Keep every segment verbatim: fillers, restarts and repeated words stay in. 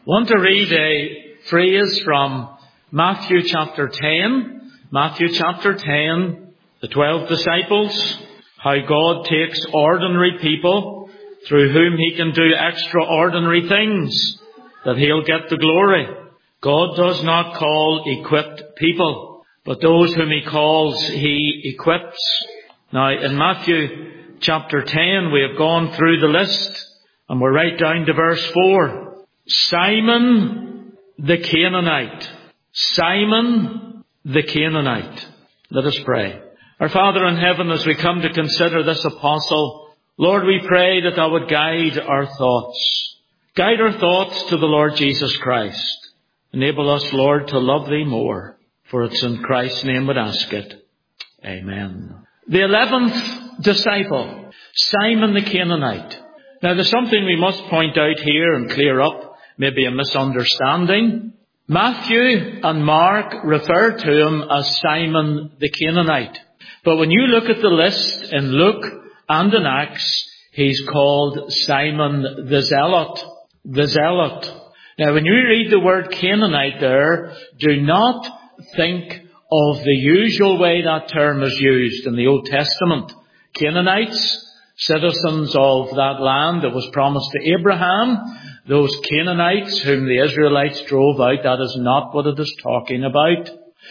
want to read a phrase from Matthew chapter ten. Matthew chapter ten, the twelve disciples, how God takes ordinary people through whom He can do extraordinary things, that He'll get the glory. God does not call equipped people, but those whom He calls, He equips. Now, in Matthew chapter ten, we have gone through the list, and we're right down to verse four. Simon the Canaanite. Simon the Canaanite. Let us pray. Our Father in heaven, as we come to consider this apostle, Lord, we pray that Thou would guide our thoughts. Guide our thoughts to the Lord Jesus Christ. Enable us, Lord, to love Thee more. For it's in Christ's name we ask it. Amen. The eleventh disciple, Simon the Canaanite. Now there's something we must point out here and clear up. Maybe a misunderstanding. Matthew and Mark refer to him as Simon the Canaanite. But when you look at the list in Luke and in Acts, he's called Simon the Zealot. The Zealot. Now when you read the word Canaanite there, do not think of the usual way that term is used in the Old Testament. Canaanites, citizens of that land that was promised to Abraham. Those Canaanites whom the Israelites drove out, that is not what it is talking about.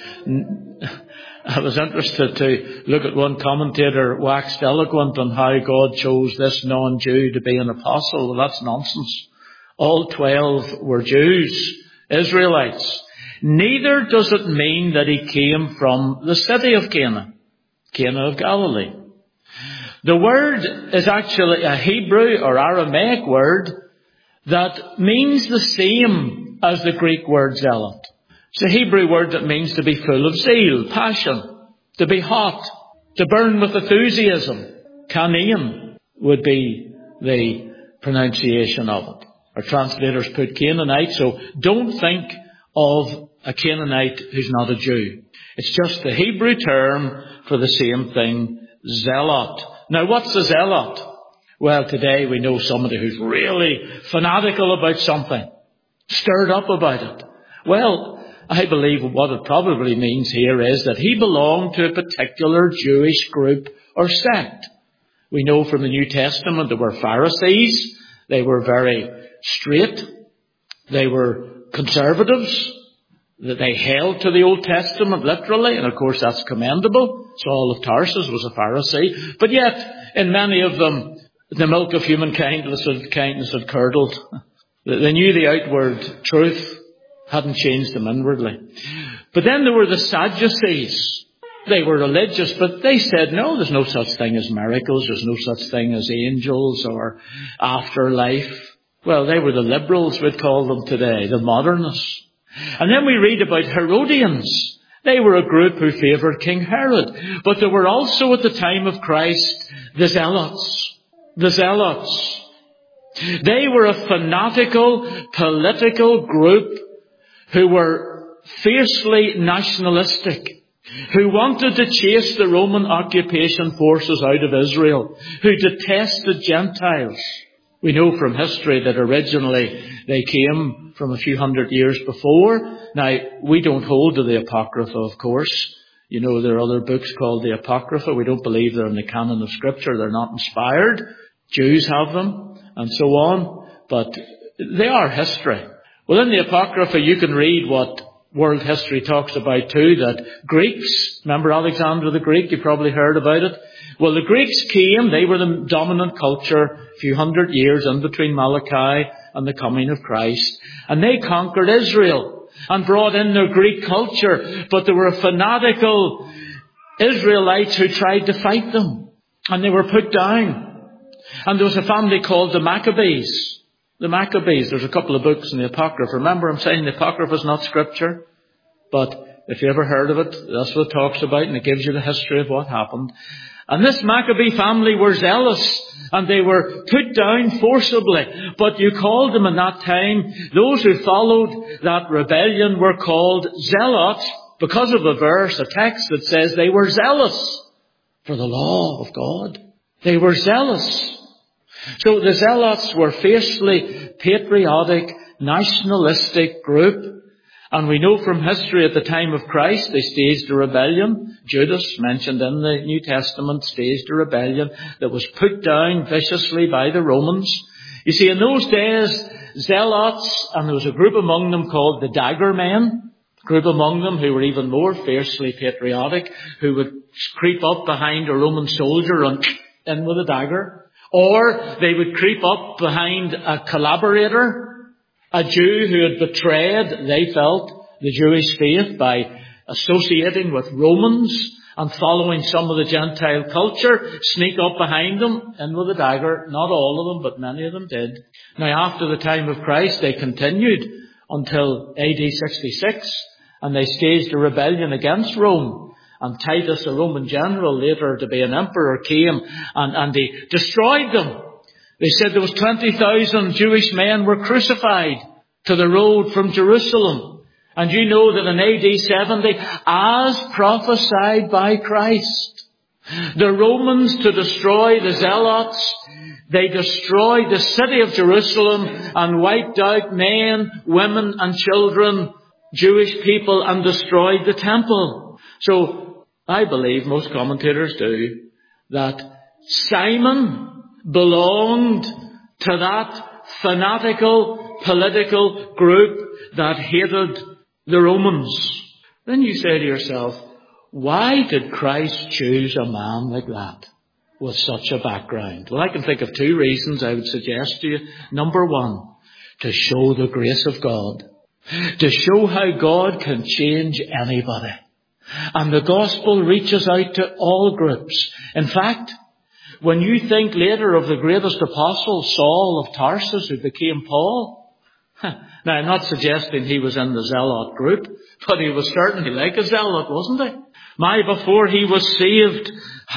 I was interested to look at one commentator waxed eloquent on how God chose this non-Jew to be an apostle. Well, that's nonsense. All twelve were Jews, Israelites. Neither does it mean that he came from the city of Cana, Cana of Galilee. The word is actually a Hebrew or Aramaic word that means the same as the Greek word zealot. It's a Hebrew word that means to be full of zeal, passion, to be hot, to burn with enthusiasm. Canaan would be the pronunciation of it. Our translators put Canaanite, so don't think of a Canaanite who's not a Jew. It's just the Hebrew term for the same thing, zealot. Now what's a zealot? Well, today we know somebody who's really fanatical about something, stirred up about it. Well, I believe what it probably means here is that he belonged to a particular Jewish group or sect. We know from the New Testament there were Pharisees. They were very straight. They were conservatives. That they held to the Old Testament literally, and of course that's commendable. Saul of Tarsus was a Pharisee. But yet, in many of them, the milk of human kindness had, kindness had curdled. They knew the outward truth, hadn't changed them inwardly. But then there were the Sadducees. They were religious, but they said, no, there's no such thing as miracles. There's no such thing as angels or afterlife. Well, they were the liberals, we'd call them today, the modernists. And then we read about Herodians. They were a group who favoured King Herod. But there were also at the time of Christ the Zealots. The Zealots. They were a fanatical political group who were fiercely nationalistic, who wanted to chase the Roman occupation forces out of Israel, who detested Gentiles. We know from history that originally they came from a few hundred years before. Now, we don't hold to the Apocrypha, of course. You know, there are other books called the Apocrypha. We don't believe they're in the canon of Scripture. They're not inspired. Jews have them, and so on. But they are history. Well, in the Apocrypha, you can read what world history talks about too, that Greeks, remember Alexander the Greek? You probably heard about it. Well, the Greeks came. They were the dominant culture a few hundred years in between Malachi and the coming of Christ. And they conquered Israel and brought in their Greek culture. But there were fanatical Israelites who tried to fight them. And they were put down. And there was a family called the Maccabees. The Maccabees. There's a couple of books in the Apocrypha. Remember, I'm saying the Apocrypha is not Scripture. But if you ever heard of it, that's what it talks about. And it gives you the history of what happened. And this Maccabee family were zealous, and they were put down forcibly. But you called them in that time, those who followed that rebellion were called zealots because of a verse, a text that says they were zealous for the law of God. They were zealous. So the zealots were fiercely patriotic, nationalistic group. And we know from history at the time of Christ, they staged a rebellion. Judas, mentioned in the New Testament, staged a rebellion that was put down viciously by the Romans. You see, in those days, zealots, and there was a group among them called the Dagger Men, a group among them who were even more fiercely patriotic, who would creep up behind a Roman soldier and in with a dagger. Or they would creep up behind a collaborator, a Jew who had betrayed, they felt, the Jewish faith by associating with Romans and following some of the Gentile culture, sneak up behind them in with a dagger. Not all of them, but many of them did. Now, after the time of Christ, they continued until A D sixty-six, and they staged a rebellion against Rome. And Titus, a Roman general, later to be an emperor, came and, and they destroyed them. They said there was twenty thousand Jewish men were crucified to the road from Jerusalem. And you know that in A D seventy, as prophesied by Christ, the Romans, to destroy the Zealots, they destroyed the city of Jerusalem and wiped out men, women and children, Jewish people, and destroyed the temple. So I believe, most commentators do, that Simon belonged to that fanatical political group that hated the Romans. Then you say to yourself, why did Christ choose a man like that with such a background? Well, I can think of two reasons I would suggest to you. Number one, to show the grace of God. To show how God can change anybody. And the gospel reaches out to all groups. In fact, when you think later of the greatest apostle, Saul of Tarsus, who became Paul, now, I'm not suggesting he was in the zealot group, but he was certainly like a zealot, wasn't he? My, before he was saved,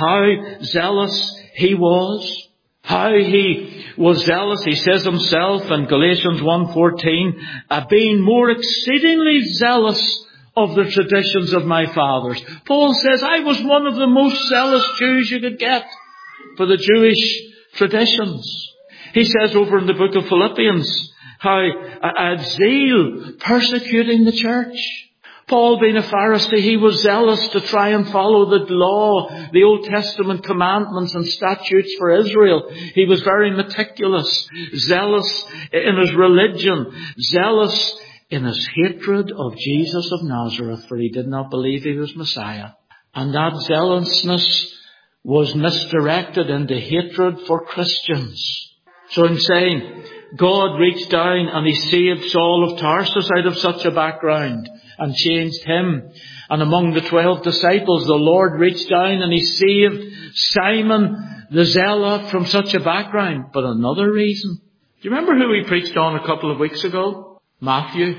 how zealous he was. How he was zealous, he says himself in Galatians one fourteen, uh, being more exceedingly zealous of the traditions of my fathers. Paul says, I was one of the most zealous Jews you could get for the Jewish traditions. He says over in the book of Philippians, how I had zeal persecuting the church. Paul, being a Pharisee, he was zealous to try and follow the law, the Old Testament commandments and statutes for Israel. He was very meticulous, zealous in his religion, zealous in his hatred of Jesus of Nazareth, for he did not believe he was Messiah. And that zealousness was misdirected into hatred for Christians. So in saying, God reached down and he saved Saul of Tarsus out of such a background and changed him. And among the twelve disciples, the Lord reached down and he saved Simon the Zealot from such a background. But another reason. Do you remember who we preached on a couple of weeks ago? Matthew.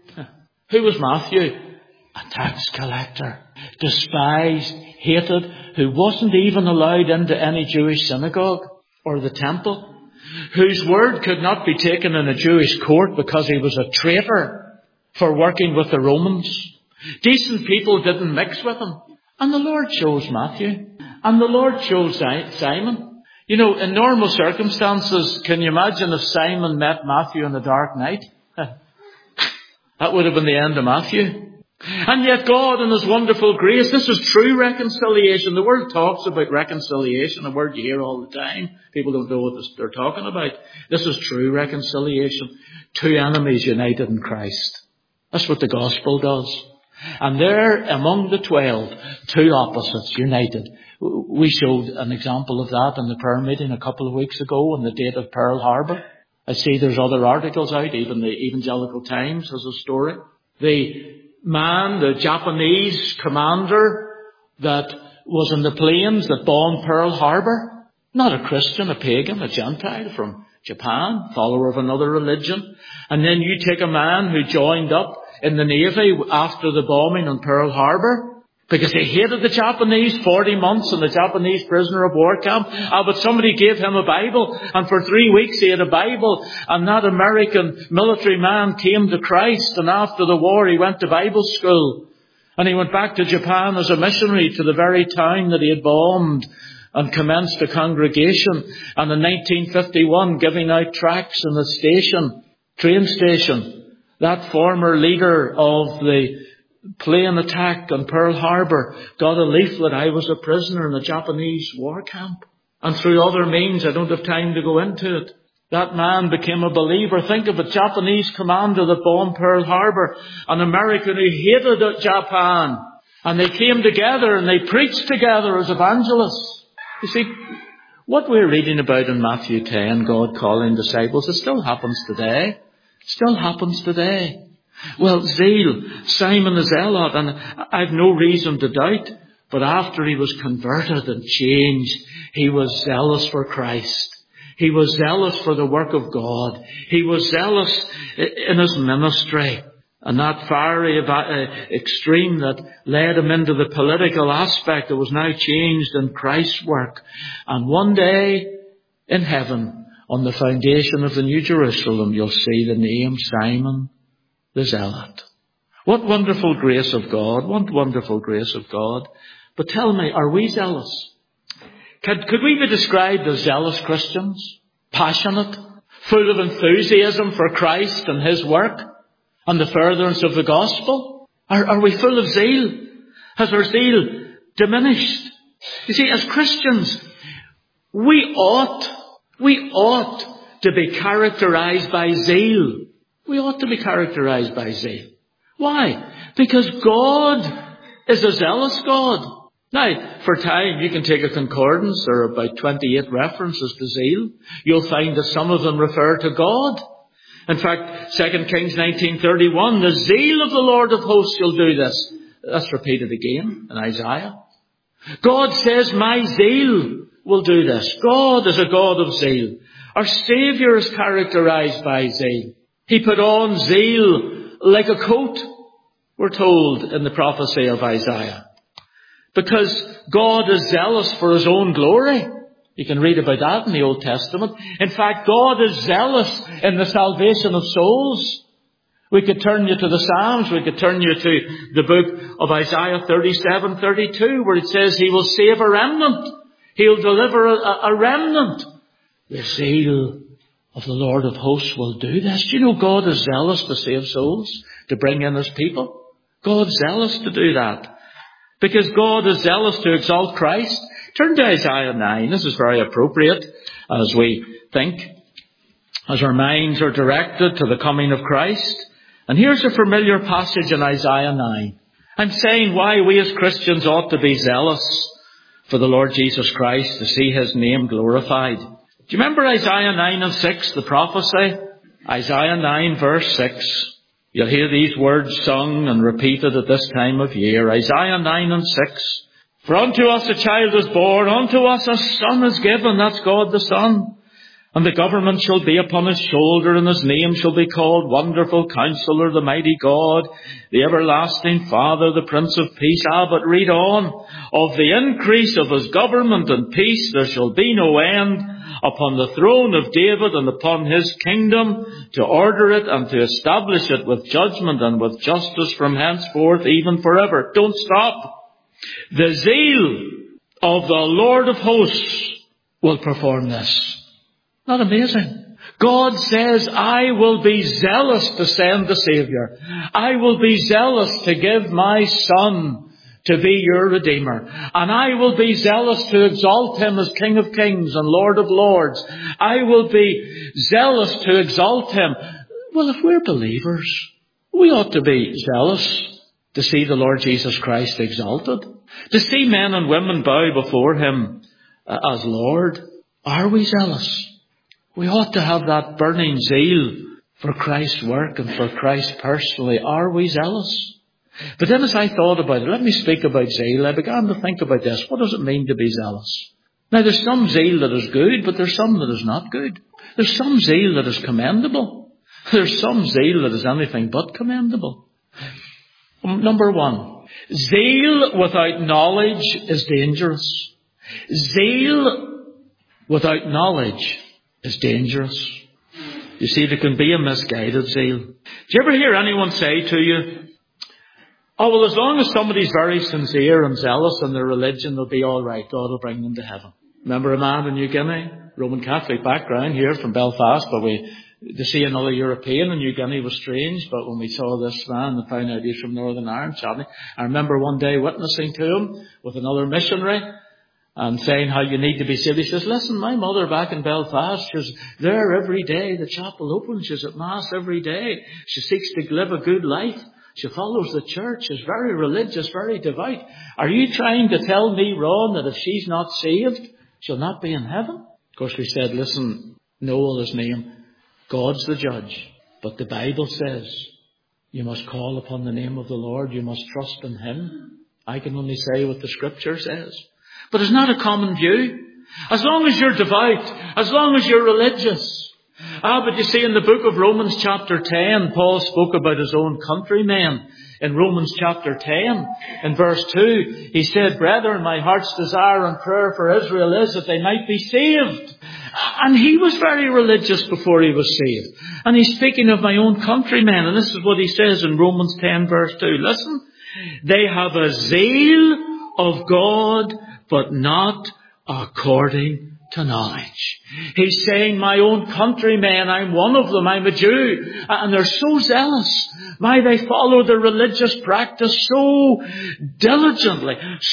Who was Matthew? A tax collector. Despised, hated, who wasn't even allowed into any Jewish synagogue or the temple. Whose word could not be taken in a Jewish court because he was a traitor for working with the Romans. Decent people didn't mix with him. And the Lord chose Matthew. And the Lord chose Simon. You know, in normal circumstances, can you imagine if Simon met Matthew in the dark night? That would have been the end of Matthew. And yet God in his wonderful grace, this is true reconciliation. The world talks about reconciliation, a word you hear all the time. People don't know what they're talking about. This is true reconciliation. Two enemies united in Christ. That's what the gospel does. And there, among the twelve, two opposites united. We showed an example of that in the prayer meeting a couple of weeks ago on the date of Pearl Harbor. I see there's other articles out, even the Evangelical Times has a story. The man, the Japanese commander that was in the planes that bombed Pearl Harbor, not a Christian, a pagan, a Gentile from Japan, follower of another religion. And then you take a man who joined up in the Navy after the bombing on Pearl Harbor, because he hated the Japanese, forty months in the Japanese prisoner of war camp. Ah, but somebody gave him a Bible, and for three weeks he had a Bible, and that American military man came to Christ, and after the war he went to Bible school. And he went back to Japan as a missionary to the very town that he had bombed, and commenced a congregation. And in nineteen fifty-one, giving out tracts in the station, train station, that former leader of the plane attack on Pearl Harbor got a leaflet, I was a prisoner in a Japanese war camp. And through other means, I don't have time to go into it, that man became a believer. Think of it, Japanese commander that bombed Pearl Harbor, an American who hated Japan. And they came together and they preached together as evangelists. You see, what we're reading about in Matthew ten, God calling disciples, it still happens today. It still happens today. Well, zeal, Simon the Zealot, and I've no reason to doubt, but after he was converted and changed, he was zealous for Christ. He was zealous for the work of God. He was zealous in his ministry. And that fiery extreme that led him into the political aspect, it was now changed in Christ's work. And one day in heaven, on the foundation of the New Jerusalem, you'll see the name Simon the Zealot. What wonderful grace of God. What wonderful grace of God. But tell me, are we zealous? Could, could we be described as zealous Christians? Passionate? Full of enthusiasm for Christ and his work? And the furtherance of the gospel? Are, are we full of zeal? Has our zeal diminished? You see, as Christians, we ought, we ought to be characterized by zeal. We ought to be characterized by zeal. Why? Because God is a zealous God. Now, for time, you can take a concordance. There are about twenty-eight references to zeal. You'll find that some of them refer to God. In fact, Second Kings nineteen thirty-one, the zeal of the Lord of hosts shall do this. That's repeated again in Isaiah. God says, my zeal will do this. God is a God of zeal. Our Saviour is characterized by zeal. He put on zeal like a coat, we're told in the prophecy of Isaiah. Because God is zealous for his own glory. You can read about that in the Old Testament. In fact, God is zealous in the salvation of souls. We could turn you to the Psalms. We could turn you to the book of Isaiah thirty-seven thirty-two, where it says he will save a remnant. He'll deliver a, a remnant. The zeal of the Lord of hosts will do this. Do you know God is zealous to save souls, to bring in his people? God's zealous to do that. Because God is zealous to exalt Christ. Turn to Isaiah nine. This is very appropriate as we think, as our minds are directed to the coming of Christ. And here's a familiar passage in Isaiah nine. I'm saying why we as Christians ought to be zealous for the Lord Jesus Christ, to see his name glorified. Do you remember Isaiah nine and six, the prophecy? Isaiah nine verse six. You'll hear these words sung and repeated at this time of year. Isaiah nine and six. For unto us a child is born, unto us a son is given. That's God the Son. And the government shall be upon his shoulder, and his name shall be called Wonderful Counselor, the Mighty God, the Everlasting Father, the Prince of Peace. Ah, but read on. Of the increase of his government and peace there shall be no end, upon the throne of David and upon his kingdom, to order it and to establish it with judgment and with justice from henceforth, even forever. Don't stop. The zeal of the Lord of hosts will perform this. Not amazing? God says, I will be zealous to send the Saviour. I will be zealous to give my Son to be your Redeemer. And I will be zealous to exalt him as King of Kings and Lord of Lords. I will be zealous to exalt him. Well, if we're believers, we ought to be zealous to see the Lord Jesus Christ exalted. To see men and women bow before him as Lord. Are we zealous? We ought to have that burning zeal for Christ's work and for Christ personally. Are we zealous? But then as I thought about it, let me speak about zeal, I began to think about this. What does it mean to be zealous? Now there's some zeal that is good, but there's some that is not good. There's some zeal that is commendable. There's some zeal that is anything but commendable. Number one, zeal without knowledge is dangerous. Zeal without knowledge is dangerous. You see, there can be a misguided zeal. Do you ever hear anyone say to you, oh, well, as long as somebody's very sincere and zealous in their religion, they'll be all right. God will bring them to heaven. Remember a man in New Guinea, Roman Catholic background here from Belfast, but we to see another European in New Guinea was strange, but when we saw this man and found out he's from Northern Ireland, chatting, I remember one day witnessing to him with another missionary and saying how you need to be saved. He says, listen, my mother back in Belfast, she's there every day. The chapel opens. She's at Mass every day. She seeks to live a good life. She follows the church. She's very religious, very devout. Are you trying to tell me, Ron, that if she's not saved, she'll not be in heaven? Of course, we said, listen, know his name. God's the judge. But the Bible says you must call upon the name of the Lord. You must trust in him. I can only say what the Scripture says. But it's not a common view. As long as you're devout, as long as you're religious. Ah, but you see, in the book of Romans chapter ten, Paul spoke about his own countrymen. In Romans chapter ten, in verse two, he said, brethren, my heart's desire and prayer for Israel is that they might be saved. And he was very religious before he was saved. And he's speaking of my own countrymen. And this is what he says in Romans ten, verse two. Listen, they have a zeal of God, but not according to knowledge. He's saying, my own countrymen, I'm one of them, I'm a Jew, and they're so zealous. My, they follow the religious practice so diligently,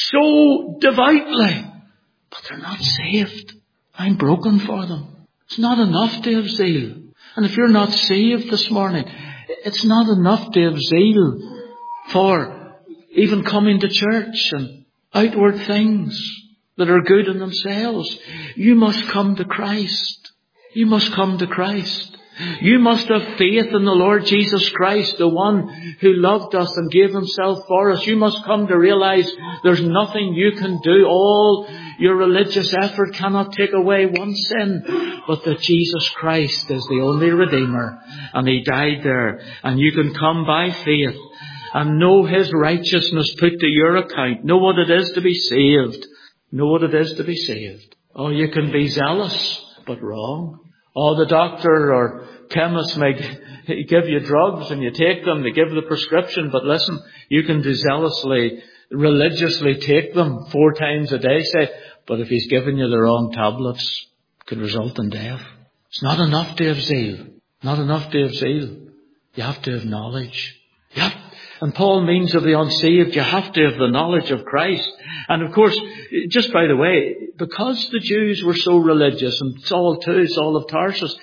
so devoutly, but they're not saved. I'm broken for them. It's not enough to have zeal. And if you're not saved this morning, it's not enough to have zeal for even coming to church and outward things that are good in themselves. You must come to Christ. You must come to Christ. You must have faith in the Lord Jesus Christ, the one who loved us and gave himself for us. You must come to realize there's nothing you can do. All your religious effort cannot take away one sin, but that Jesus Christ is the only Redeemer, and he died there. And you can come by faith and know his righteousness put to your account. Know what it is to be saved. Know what it is to be saved. Oh, you can be zealous, but wrong. Oh, the doctor or chemist may give you drugs and you take them. They give the prescription. But listen, you can do zealously, religiously take them four times a day, say, but if he's given you the wrong tablets, it could result in death. It's not enough to have zeal. Not enough to have zeal. You have to have knowledge. Yeah. And Paul means of the unsaved, you have to have the knowledge of Christ. And of course, just by the way, because the Jews were so religious, and Saul too, Saul of Tarsus,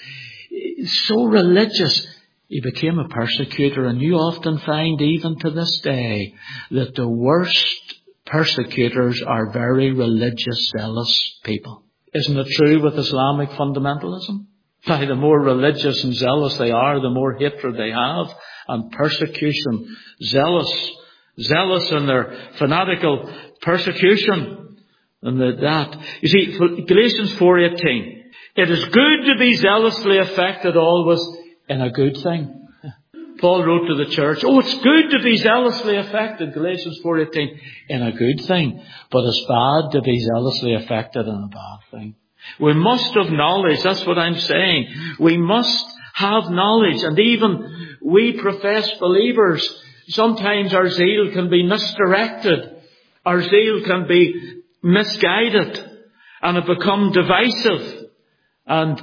so religious, he became a persecutor. And you often find, even to this day, that the worst persecutors are very religious, zealous people. Isn't it true with Islamic fundamentalism? By the more religious and zealous they are, the more hatred they have. And persecution, zealous, zealous in their fanatical persecution. And that, you see, Galatians four eighteen. It is good to be zealously affected always in a good thing. Paul wrote to the church, oh, it's good to be zealously affected, Galatians four eighteen, in a good thing. But it's bad to be zealously affected in a bad thing. We must have knowledge. That's what I'm saying. We must have knowledge. And even we professed believers, sometimes our zeal can be misdirected. Our zeal can be misguided. And it become divisive and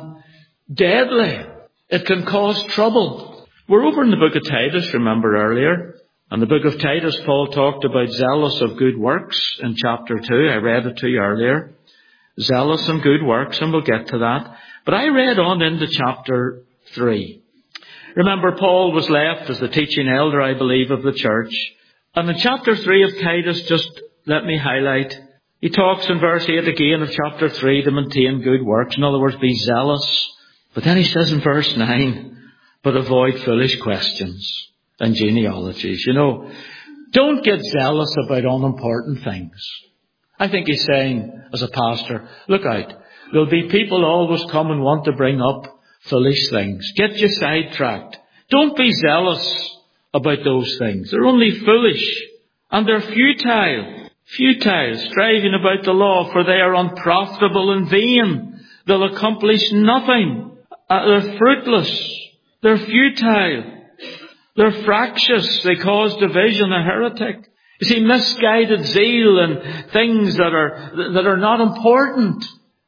deadly. It can cause trouble. We're over in the book of Titus, remember earlier. In the book of Titus, Paul talked about zealous of good works in chapter two. I read it to you earlier. Zealous and good works, and we'll get to that. But I read on into chapter three. Remember, Paul was left as the teaching elder, I believe, of the church. And in chapter three of Titus, just let me highlight, he talks in verse eight again of chapter three to maintain good works. In other words, be zealous. But then he says in verse nine, but avoid foolish questions and genealogies. You know, don't get zealous about unimportant things. I think he's saying, as a pastor, look out. There'll be people always come and want to bring up foolish things. Get you sidetracked. Don't be zealous about those things. They're only foolish. And they're futile. Futile, striving about the law, for they are unprofitable and vain. They'll accomplish nothing. Uh, they're fruitless. They're futile. They're fractious. They cause division, a heretic. You see, misguided zeal and things that are that are not important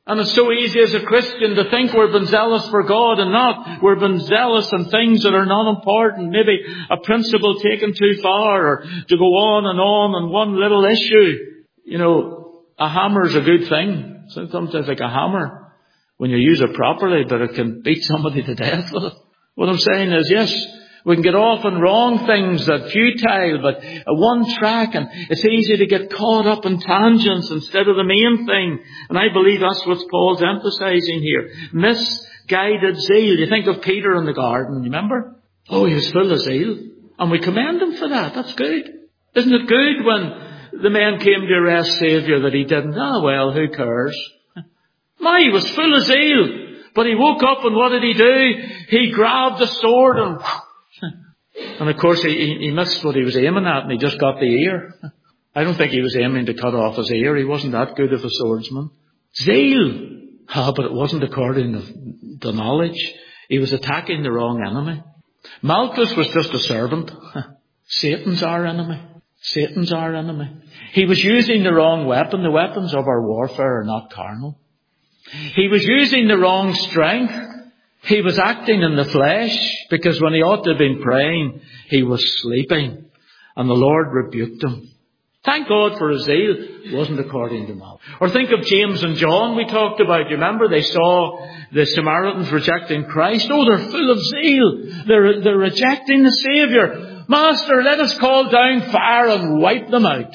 And it's so easy as a Christian to think we're being zealous for God and not. We're being zealous in things that are not important. Maybe a principle taken too far, or to go on and on on one little issue. You know, a hammer's a good thing. Sometimes it's like a hammer when you use it properly, but it can beat somebody to death with it. What I'm saying is, yes, we can get off on wrong things that are futile, but a one track, and it's easy to get caught up in tangents instead of the main thing. And I believe that's what Paul's emphasizing here. Misguided zeal. You think of Peter in the garden, remember? Oh, he was full of zeal. And we commend him for that. That's good. Isn't it good when the men came to arrest Saviour that he didn't? Ah, well, who cares? My, he was full of zeal. But he woke up and what did he do? He grabbed the sword and... And of course he, he missed what he was aiming at, and he just got the ear. I don't think he was aiming to cut off his ear. He wasn't that good of a swordsman. Zeal. Ah, but it wasn't according to the knowledge. He was attacking the wrong enemy. Malchus was just a servant. Satan's our enemy. Satan's our enemy. He was using the wrong weapon. The weapons of our warfare are not carnal. He was using the wrong strength. He was acting in the flesh, because when he ought to have been praying, he was sleeping. And the Lord rebuked him. Thank God for his zeal. It wasn't according to knowledge. Or think of James and John we talked about. You remember they saw the Samaritans rejecting Christ. Oh, they're full of zeal. They're, they're rejecting the Saviour. Master, let us call down fire and wipe them out.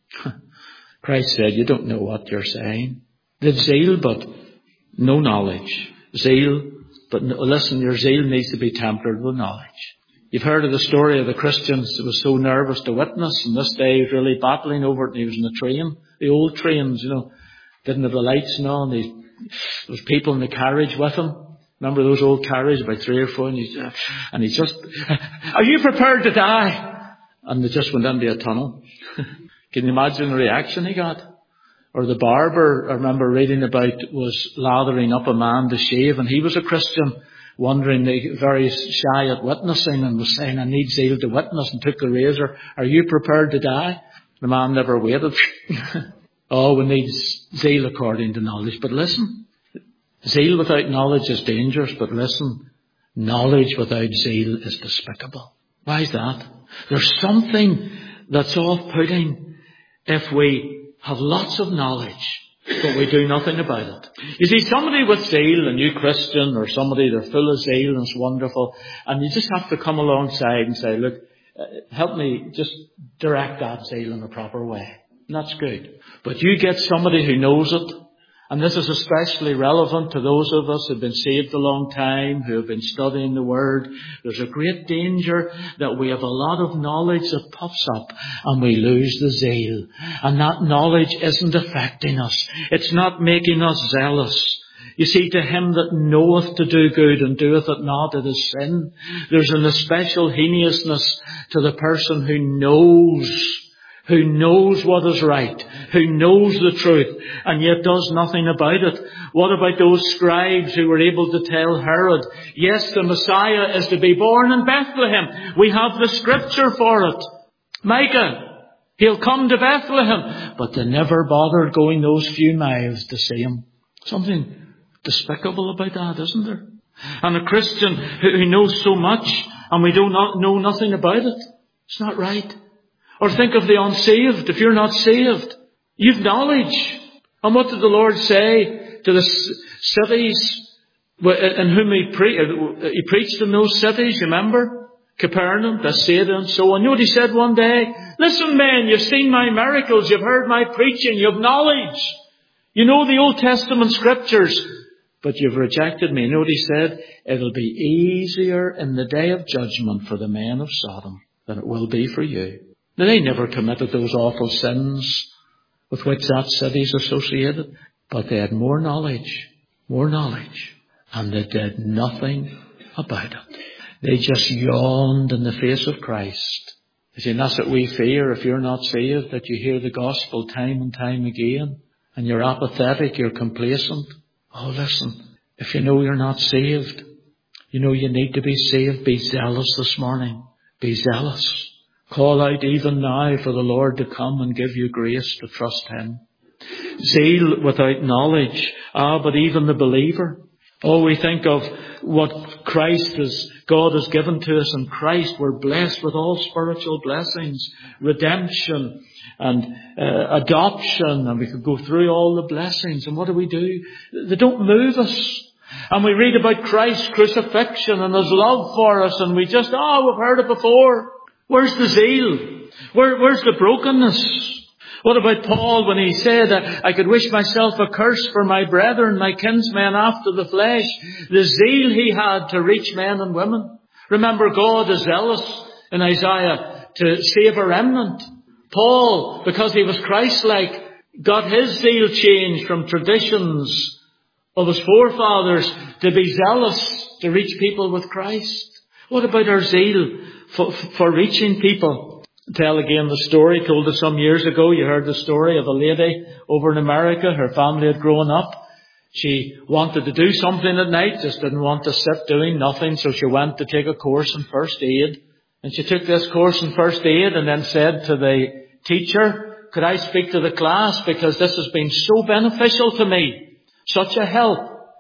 Christ said, you don't know what you're saying. They've zeal, but no knowledge. Zeal, but no, listen, your zeal needs to be tempered with knowledge. You've heard of the story of the Christians who was so nervous to witness, and this day he was really battling over it, and he was in the train, the old trains, you know, didn't have the lights and all, and he, there was people in the carriage with him. Remember those old carriages, about three or four, and he, and he just, are you prepared to die? And they just went into a tunnel. Can you imagine the reaction he got? Or the barber, I remember reading about, was lathering up a man to shave, and he was a Christian, wondering, very shy at witnessing, and was saying, I need zeal to witness, and took the razor. Are you prepared to die? The man never waited. Oh, we need zeal according to knowledge. But listen, zeal without knowledge is dangerous, but listen, knowledge without zeal is despicable. Why is that? There's something that's off-putting if we have lots of knowledge, but we do nothing about it. You see, somebody with zeal, a new Christian, or somebody, they're full of zeal and it's wonderful, and you just have to come alongside and say, look, uh, help me just direct that zeal in a proper way. And that's good. But you get somebody who knows it, and this is especially relevant to those of us who have been saved a long time, who have been studying the Word. There's a great danger that we have a lot of knowledge that puffs up and we lose the zeal. And that knowledge isn't affecting us. It's not making us zealous. You see, to him that knoweth to do good and doeth it not, it is sin. There's an especial heinousness to the person who knows who knows what is right, who knows the truth, and yet does nothing about it. What about those scribes who were able to tell Herod, yes, the Messiah is to be born in Bethlehem. We have the scripture for it. Micah, he'll come to Bethlehem. But they never bothered going those few miles to see him. Something despicable about that, isn't there? And a Christian who knows so much, and we do not know nothing about it. It's not right. Or think of the unsaved. If you're not saved, you've knowledge. And what did the Lord say to the cities in whom he, pre- he preached in those cities? Remember? Capernaum, Bethsaida, and so on. You know what he said one day? Listen, men, you've seen my miracles. You've heard my preaching. You have knowledge. You know the Old Testament scriptures. But you've rejected me. You know what he said? It'll be easier in the day of judgment for the men of Sodom than it will be for you. Now, they never committed those awful sins with which that city is associated, but they had more knowledge, more knowledge, and they did nothing about it. They just yawned in the face of Christ. You see, and that's what we fear if you're not saved, that you hear the gospel time and time again, and you're apathetic, you're complacent. Oh, listen, if you know you're not saved, you know you need to be saved, be zealous this morning. Be zealous. Call out even now for the Lord to come and give you grace to trust Him. Zeal without knowledge. Ah, but even the believer. Oh, we think of what Christ has, God has given to us in Christ. We're blessed with all spiritual blessings, redemption and uh, adoption, and we could go through all the blessings. And what do we do? They don't move us. And we read about Christ's crucifixion and His love for us, and we just, oh, we've heard it before. Where's the zeal? Where, where's the brokenness? What about Paul when he said, I could wish myself a curse for my brethren, my kinsmen after the flesh? The zeal he had to reach men and women. Remember, God is zealous in Isaiah to save a remnant. Paul, because he was Christ-like, got his zeal changed from traditions of his forefathers to be zealous to reach people with Christ. What about our zeal for, for reaching people? Tell again the story told us some years ago. You heard the story of a lady over in America. Her family had grown up. She wanted to do something at night, just didn't want to sit doing nothing, so she went to take a course in first aid. And she took this course in first aid and then said to the teacher, could I speak to the class because this has been so beneficial to me, such a help.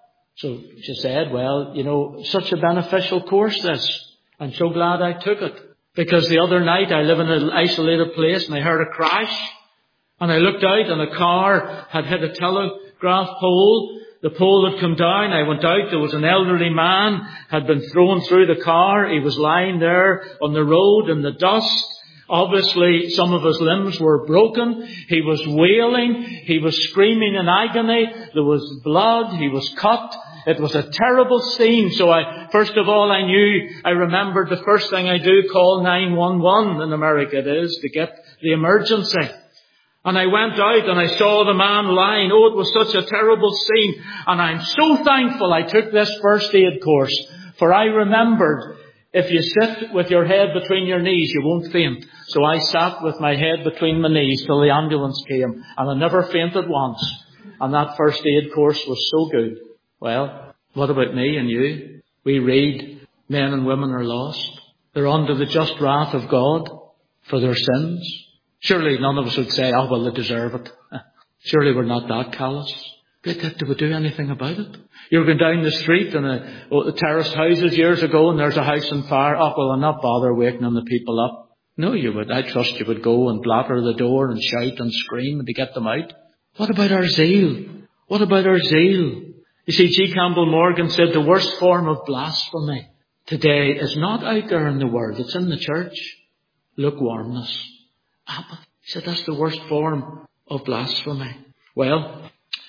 So she said, well, you know, such a beneficial course this. I'm so glad I took it. Because the other night I live in an isolated place and I heard a crash. And I looked out and a car had hit a telegraph pole. The pole had come down. I went out. There was an elderly man had been thrown through the car. He was lying there on the road in the dust. Obviously, some of his limbs were broken. He was wailing. He was screaming in agony. There was blood. He was cut. It was a terrible scene. So I, first of all, I knew, I remembered the first thing I do, call nine one one in America it is, to get the emergency. And I went out and I saw the man lying. Oh, it was such a terrible scene. And I'm so thankful I took this first aid course. For I remembered, if you sit with your head between your knees, you won't faint. So I sat with my head between my knees till the ambulance came. And I never fainted once. And that first aid course was so good. Well, what about me and you? We read, men and women are lost. They're under the just wrath of God for their sins. Surely none of us would say, oh, well, they deserve it. Surely we're not that callous. But did we do anything about it? You were going down the street in a, oh, the terraced houses years ago and there's a house on fire. Oh, well, I'll not bother waking the people up. No, you would. I trust you would go and blatter the door and shout and scream to get them out. What about our zeal? What about our zeal? You see, G. Campbell Morgan said the worst form of blasphemy today is not out there in the world. It's in the church. Lukewarmness. Apathy. He said that's the worst form of blasphemy. Well,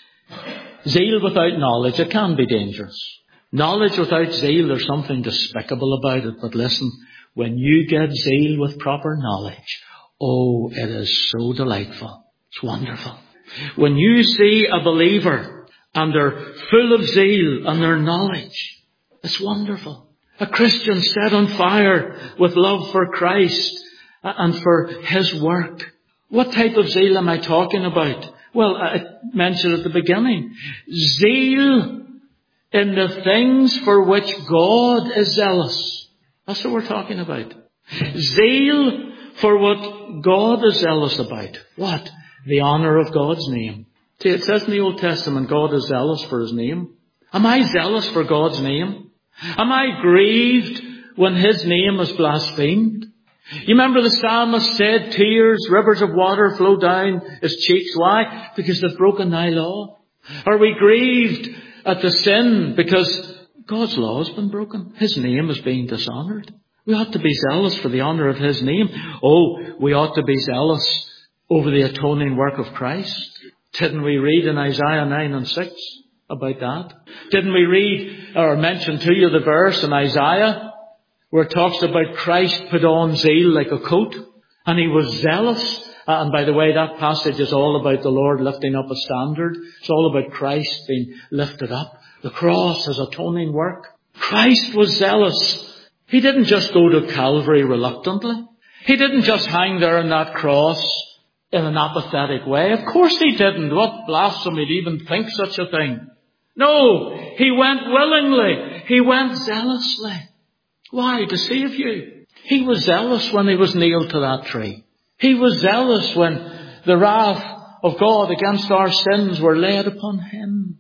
zeal without knowledge, it can be dangerous. Knowledge without zeal, there's something despicable about it. But listen, when you get zeal with proper knowledge, oh, it is so delightful. It's wonderful. When you see a believer and they're full of zeal and their knowledge, it's wonderful. A Christian set on fire with love for Christ and for His work. What type of zeal am I talking about? Well, I mentioned at the beginning. Zeal in the things for which God is zealous. That's what we're talking about. Zeal for what God is zealous about. What? The honour of God's name. See, it says in the Old Testament, God is zealous for His name. Am I zealous for God's name? Am I grieved when His name is blasphemed? You remember the psalmist said, tears, rivers of water flow down His cheeks. Why? Because they've broken Thy law. Are we grieved at the sin because God's law has been broken? His name is being dishonoured. We ought to be zealous for the honour of His name. Oh, we ought to be zealous over the atoning work of Christ. Didn't we read in Isaiah nine and six about that? Didn't we read or mention to you the verse in Isaiah where it talks about Christ put on zeal like a coat and He was zealous? And by the way, that passage is all about the Lord lifting up a standard. It's all about Christ being lifted up. The cross, His atoning work. Christ was zealous. He didn't just go to Calvary reluctantly. He didn't just hang there on that cross in an apathetic way. Of course He didn't. What blasphemy to even think such a thing. No, He went willingly. He went zealously. Why? To save you. He was zealous when He was nailed to that tree. He was zealous when the wrath of God against our sins were laid upon him.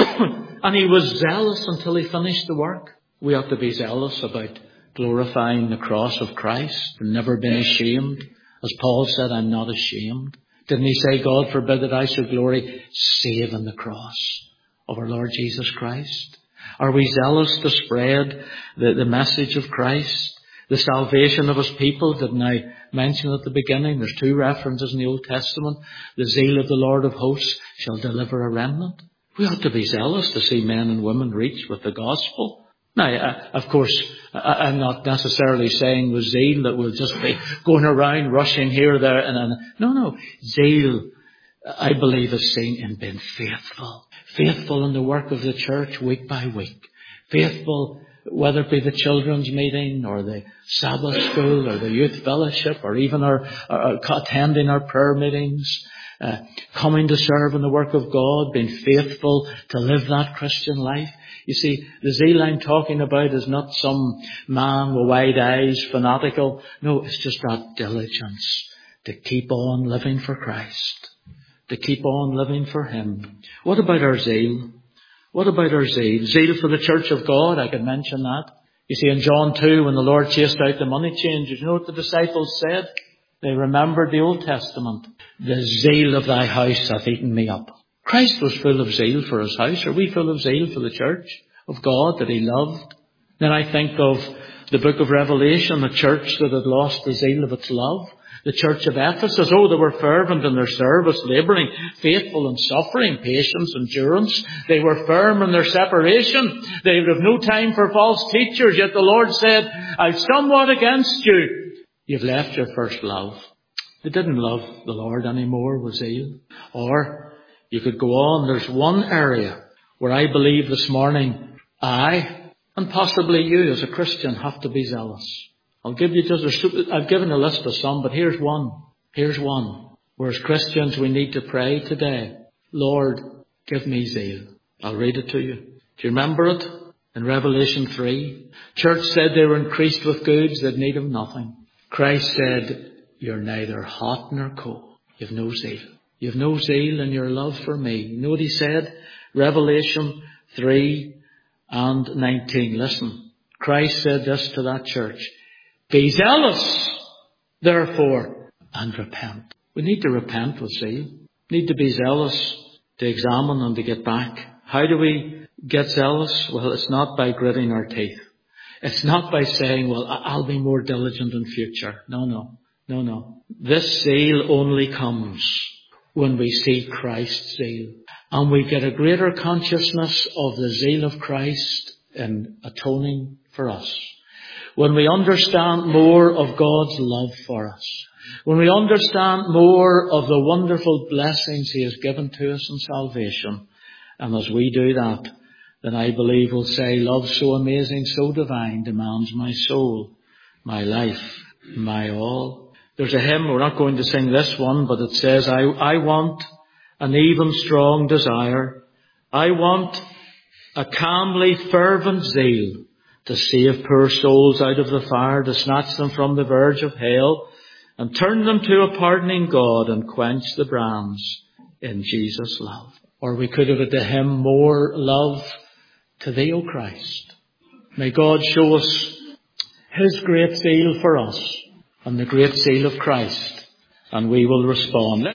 And he was zealous until he finished the work. We ought to be zealous about glorifying the cross of Christ and never being ashamed. As Paul said, I'm not ashamed. Didn't he say, God forbid that I should glory save in the cross of our Lord Jesus Christ? Are we zealous to spread the, the message of Christ, the salvation of his people? Didn't I mention at the beginning? There's two references in the Old Testament. The zeal of the Lord of hosts shall deliver a remnant. We ought to be zealous to see men and women reached with the gospel. Now, uh, of course, I, I'm not necessarily saying with zeal that we'll just be going around rushing here, there, and, and no, no. Zeal, I believe, is seen in being faithful. Faithful in the work of the church week by week. Faithful, whether it be the children's meeting or the Sabbath school or the youth fellowship or even our, our attending our prayer meetings. Uh, coming to serve in the work of God, being faithful to live that Christian life. You see, the zeal I'm talking about is not some man with wide eyes, fanatical. No, it's just that diligence to keep on living for Christ, to keep on living for him. What about our zeal? What about our zeal? Zeal for the church of God, I could mention that. You see, in John two, when the Lord chased out the money changers, you know what the disciples said? They remembered the Old Testament. The zeal of thy house hath eaten me up. Christ was full of zeal for his house. Are we full of zeal for the church of God that he loved? Then I think of the book of Revelation, a church that had lost the zeal of its love. The church of Ephesus, oh, they were fervent in their service, labouring, faithful in suffering, patience, endurance. They were firm in their separation. They would have no time for false teachers. Yet the Lord said, I've somewhat against you. You've left your first love. They didn't love the Lord anymore with zeal. Or you could go on. There's one area where I believe this morning I, and possibly you as a Christian, have to be zealous. I'll give you just a, I've given a list of some, but here's one. Here's one. Where as Christians we need to pray today. Lord, give me zeal. I'll read it to you. Do you remember it? In Revelation three. Church said they were increased with goods, they'd need of nothing. Christ said, you're neither hot nor cold. You've no zeal. You've no zeal in your love for me. You know what he said? Revelation three and nineteen. Listen. Christ said this to that church. Be zealous, therefore, and repent. We need to repent with zeal. We need to be zealous to examine and to get back. How do we get zealous? Well, it's not by gritting our teeth. It's not by saying, well, I'll be more diligent in future. No, no, no, no. This zeal only comes when we see Christ's zeal. And we get a greater consciousness of the zeal of Christ in atoning for us. When we understand more of God's love for us. When we understand more of the wonderful blessings he has given to us in salvation. And as we do that, then I believe we'll say, love so amazing, so divine, demands my soul, my life, my all. There's a hymn, we're not going to sing this one, but it says, I, I want an even strong desire. I want a calmly fervent zeal to save poor souls out of the fire, to snatch them from the verge of hell, and turn them to a pardoning God and quench the brands in Jesus' love. Or we could have had the hymn, more love to thee, O Christ. May God show us his great zeal for us and the great zeal of Christ, and we will respond.